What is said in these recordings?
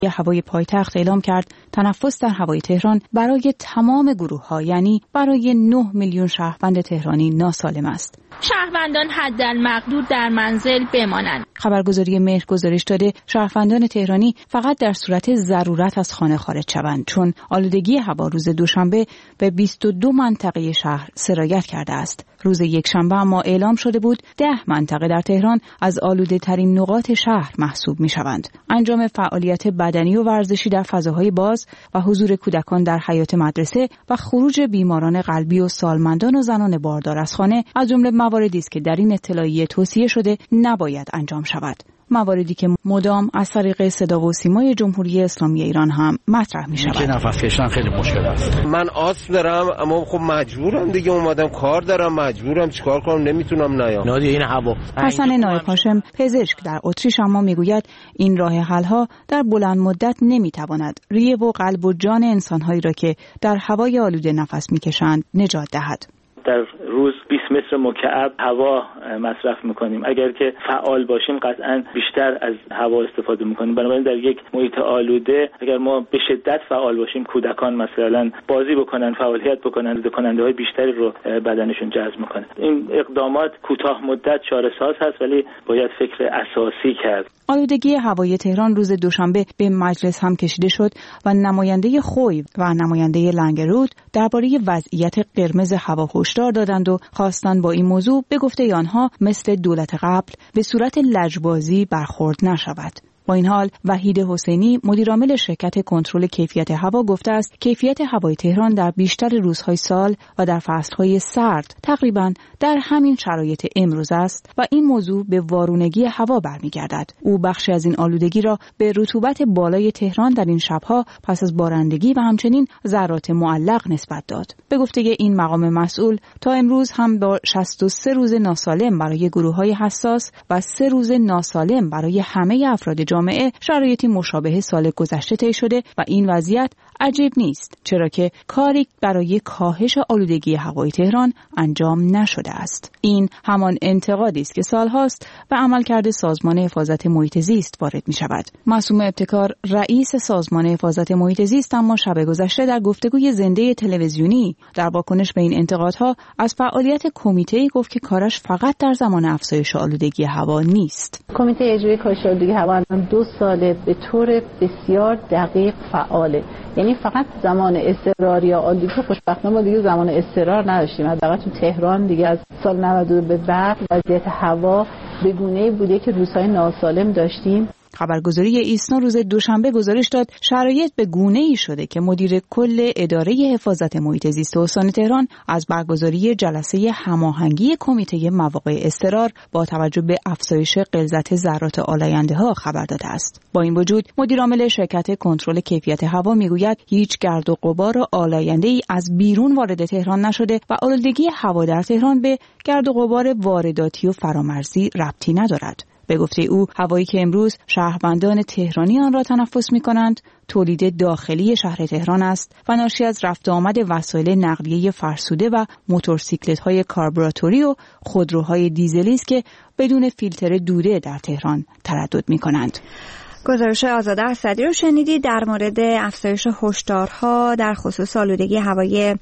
هوای پایتخت اعلام کرد تنفس در هوای تهران برای تمام گروه‌ها، یعنی برای 9 میلیون شهروند تهرانی ناسالم است. شهروندان حداقل در منزل بمانند. خبرگزاری مهر گزارش داده شهروندان تهرانی فقط در صورت ضرورت از خانه خارج شوند، چون آلودگی هوا روز دوشنبه به 22 منطقه شهر سرایت کرده است. روز یکشنبه اما اعلام شده بود 10 منطقه در تهران از آلوده ترین نقاط شهر محسوب می شوند. انجام فعالیت بدنی و ورزشی در فضاهای باز و حضور کودکان در حیاط مدرسه و خروج بیماران قلبی و سالمندان و زنان باردار از خانه از جمله مواردی است که در این اطلاعیه توصیه شده نباید انجام شود. مواردی که مدام از طریق صدا و سیمای جمهوری اسلامی ایران هم مطرح می شود. نفس کشیدن خیلی مشکل است. من آسم دارم اما خب مجبورم دیگه، اومدم کار دارم، مجبورم چیکار کنم، نمیتونم نیام. نادی این هوا. حسن نایب هاشم پزشک در اتریش اما میگوید این راه حل ها در بلند مدت نمیتواند ریه و قلب و جان انسانهایی را که در هوای آلوده نفس میکشند نجات دهد. در روز 20 متر مکعب هوا مصرف میکنیم. اگر که فعال باشیم قطعا بیشتر از هوا استفاده میکنیم. بنابراین در یک محیط آلوده اگر ما به شدت فعال باشیم، کودکان مثلا بازی بکنن، فعالیت بکنن، کننده های بیشتری رو بدنشون جذب میکنه. این اقدامات کوتاه مدت چاره‌ساز هست ولی باید فکر اساسی کرد. آلودگی هوای تهران روز دوشنبه به مجلس هم کشیده شد و نماینده خوی و نماینده لنگرود درباره وضعیت قرمز هوا هشدار دادند و خواستند با این موضوع به گفته آنها مثل دولت قبل به صورت لجبازی برخورد نشود. با این حال وحید حسینی مدیرعامل شرکت کنترل کیفیت هوا گفته است کیفیت هوای تهران در بیشتر روزهای سال و در فصلهای سرد تقریباً در همین شرایط امروز است و این موضوع به وارونگی هوا برمیگردد. او بخشی از این آلودگی را به رطوبت بالای تهران در این شبها پس از بارندگی و همچنین ذرات معلق نسبت داد. به گفته این مقام مسئول تا امروز هم با 63 روز ناسالم برای گروه‌های حساس و 3 روز ناسالم برای همه افراد جامعه شرایطی مشابه سال گذشته طی شده و این وضعیت عجیب نیست، چرا که کاری برای کاهش آلودگی هوای تهران انجام نشده است. این همان انتقادی است که سالهاست به عملکرد سازمان حفاظت محیط زیست وارد می شود. معصومه ابتکار رئیس سازمان حفاظت محیط زیست اما شب گذشته در گفتگوی زنده تلویزیونی در واکنش به این انتقادها از فعالیت کمیته‌ای گفت که کارش فقط در زمان افزایش آلودگی هوا نیست. کمیته اجرایی کاهش آلودگی هوا 2 ساله به طور بسیار دقیق فعاله. یعنی فقط زمان اضطرار یا آلودگی، خوشبختانه ما دیگه زمان اضطرار نداشتیم. حداقل تو تهران دیگه از سال 92 به بعد وضعیت هوا به گونه‌ای بوده که روزهای ناسالم داشتیم. خبرگزاری ایسنا روز دوشنبه گزارش داد شرایط به گونه‌ای شده که مدیر کل اداره حفاظت محیط زیست استان تهران از برگزاری جلسه هماهنگی کمیته مواقع اضطرار با توجه به افزایش غلظت ذرات آلاینده‌ها خبر داده است. با این وجود مدیرعامل شرکت کنترل کیفیت هوا میگوید هیچ گرد و غبار آلاینده‌ای از بیرون وارد تهران نشده و آلودگی هوا در تهران به گرد و غبار وارداتی و فرامرزی ربطی ندارد. به گفته او هوایی که امروز شهروندان تهرانی آن را تنفس می‌کنند تولید داخلی شهر تهران است و ناشی از رفت آمد وسایل نقلیه فرسوده و موتورسیکلت‌های کاربراتوری و خودروهای دیزلی است که بدون فیلتر دوده در تهران تردد می‌کنند. گزارش آزاده اسدی رو شنیدید در مورد افزایش هشدارها در خصوص آلودگی هوای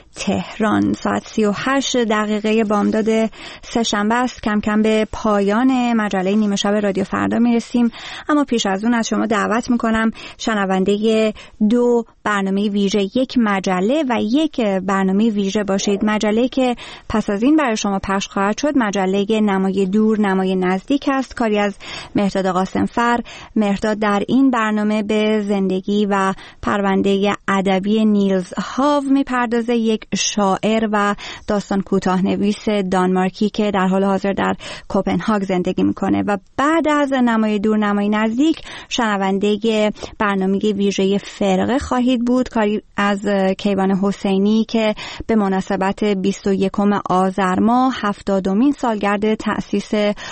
تهران. ساعت 38 دقیقه بامداد سه‌شنبه است. کم کم به پایان مجله نیمه شب رادیو فردا میرسیم، اما پیش از اون از شما دعوت میکنم شنونده 2 برنامه ویژه، 1 مجله و 1 برنامه ویژه باشید. مجله که پس از این برای شما پخش خواهد شد مجله نمای دور نمای نزدیک است، کاری از مهرداد قاسمفر. مهرداد در این برنامه به زندگی و پرونده ادبی نیلز هاو میپردازه، یک شاعر و داستان کوتاه‌نویس دانمارکی که در حال حاضر در کوپنهاگ زندگی میکنه. و بعد از نمای دور نمای نزدیک شنونده برنامه ویژه فرقه خواهید بود، کاری از کیوان حسینی که به مناسبت 21 آذر ماه 70مین سالگرد تأسیس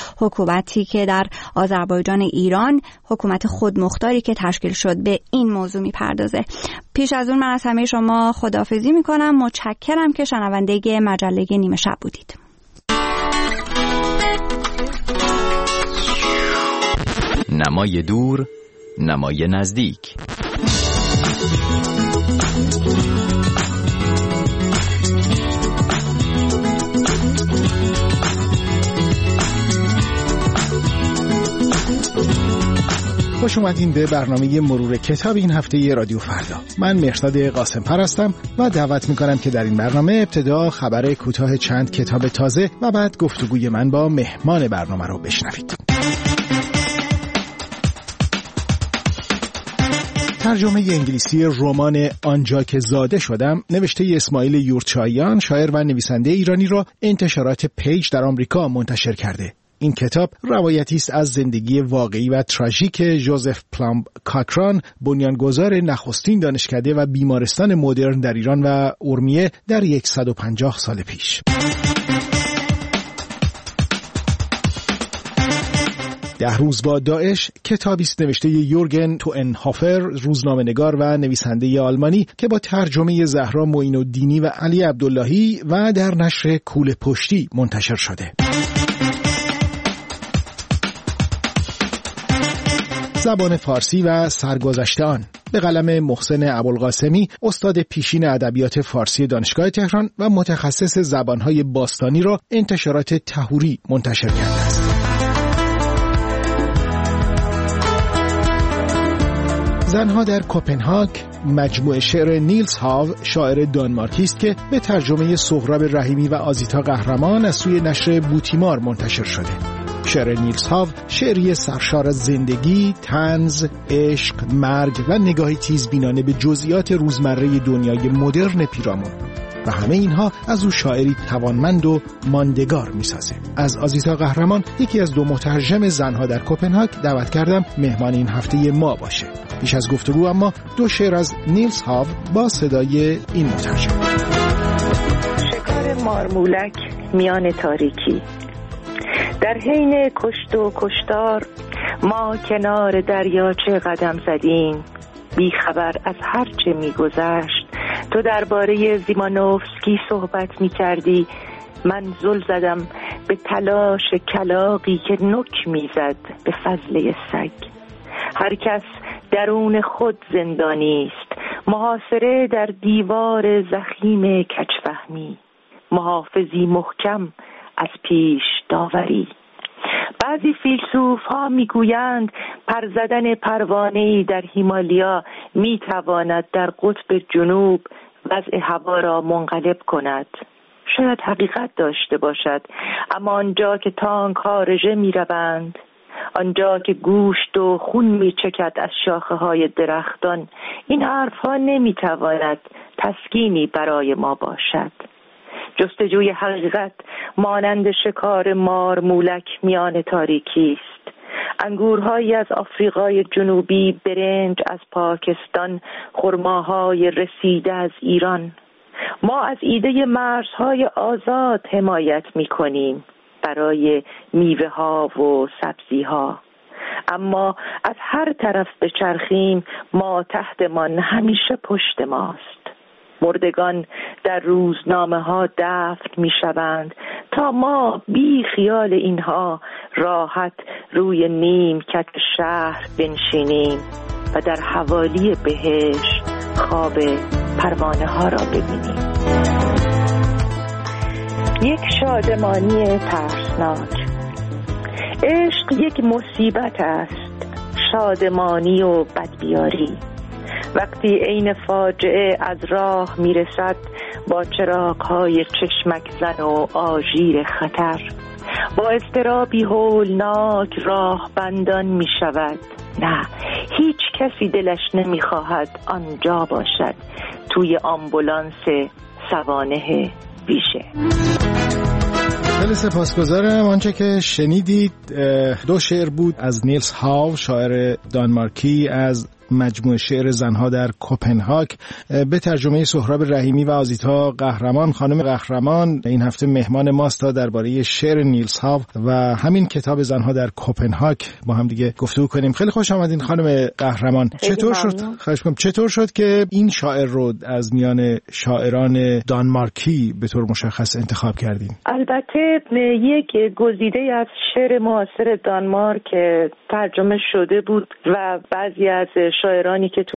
حکومتی که در آذربایجان ایران، حکومت خودمختاری که تشکیل شد، به این موضوع میپردازه. پیش از اون من از همه شما خداحافظی میکنم. متشکرم که شنونده مجله نیمه شب بودید. نمای دور نمای نزدیک. خوش اومدین به برنامه مرور کتاب این هفته رادیو فردا. من مهرداد قاسم‌فر هستم و دعوت میکنم که در این برنامه ابتدا خبر کوتاه چند کتاب تازه و بعد گفتگوی من با مهمان برنامه رو بشنوید. ترجمه انگلیسی رمان آنجا که زاده شدم نوشته اسماعیل یورچاییان، شاعر و نویسنده ایرانی را انتشارات پیج در آمریکا منتشر کرده. این کتاب روایتی است از زندگی واقعی و تراژیک ژوزف پلامب کاکران، بنیانگذار نخستین دانشکده و بیمارستان مدرن در ایران و اورمیه در 150 سال پیش. 10 روز با داعش کتابی است نوشته یورگن توئنهافر، روزنامه‌نگار و نویسنده آلمانی که با ترجمه زهرا معین‌الدینی و علی عبداللهی و در نشر کوله پشتی منتشر شده. زبان فارسی و سرگذشته آن به قلم محسن ابوالقاسمی، استاد پیشین ادبیات فارسی دانشگاه تهران و متخصص زبانهای باستانی را انتشارات طهوری منتشر کرده است. زنها در کوپنهاگ مجموعه شعر نیلز هاو، شاعر دانمارکی است که به ترجمه سهراب رحیمی و آزیتا قهرمان از سوی نشر بوتیمار منتشر شده. شعر نیلز هاو شعری سرشار از زندگی، طنز، عشق، مرگ و نگاهی تیزبینانه به جزئیات روزمره دنیای مدرن پیرامون و همه اینها از او شاعری توانمند و ماندگار می‌سازه. از آزیتا قهرمان، یکی از 2 مترجم زنها در کوپنهاگ، دعوت کردم مهمان این هفته ما باشه. پیش از گفتگو اما 2 شعر از نیلز هاو با صدای این مترجم. شکار مارمولک میان تاریکی. در حین کشت و کشتار ما کنار دریاچه قدم زدیم، بی خبر از هر چه می گذشت. تو درباره زیمانوفسکی صحبت می کردی، من زل زدم به تلاش کلاغی که نک می زد به فضله سگ. هر کس درون خود زندانی است، محاصره در دیوار زخیم کجفهمی، محافظی محکم از پیش داوری. بعضی فیلسوف ها میگویند پر زدن پروانه‌ای در هیمالیا میتواند در قطب جنوب وضع هوا را منقلب کند. شاید حقیقت داشته باشد، اما آنجا که تانک ها رژه میروند، آنجا که گوشت و خون میچکد از شاخه های درختان، این حرف ها نمیتواند تسکینی برای ما باشد. جستجوی حقیقت مانند شکار مارمولک میان تاریکی است. انگورهایی از آفریقای جنوبی، برنج از پاکستان، خرماهای رسیده از ایران. ما از ایده مرزهای آزاد حمایت می‌کنیم برای میوه ها و سبزی ها، اما از هر طرف بچرخیم ما تحتمان همیشه پشت ماست. مردگان در روزنامه ها دفن می شوند تا ما بی خیال اینها راحت روی نیمکت شهر بنشینیم و در حوالی بهشت خواب پروانه ها را ببینیم. یک شادمانی ترسناک. عشق یک مصیبت است، شادمانی و بدبیاری. وقتی عین فاجعه از راه میرسد با چراغ‌های چشمک زن و آژیر خطر، با اضطرابی هولناک راه بندان می شود. نه، هیچ کسی دلش نمیخواهد آنجا باشد، توی آمبولانس سوانح ویژه. خیلی سپاسگزارم. آنچه که شنیدید 2 شعر بود از نیلز هاو، شاعر دانمارکی، از مجموعه شعر زنها در کپنهاگ به ترجمه سهراب رحیمی و آزیتا قهرمان. خانم قهرمان این هفته مهمان ماست تا درباره شعر نیلز هاو و همین کتاب زنها در کپنهاگ با هم دیگه گفتگو کنیم. خیلی خوش آمدین خانم قهرمان. چطور شد که این شاعر رو از میان شاعران دانمارکی به طور مشخص انتخاب کردین؟ البته یک گزیده از شعر معاصر دانمارک ترجمه شده بود و بعضی از شاعرانی که تو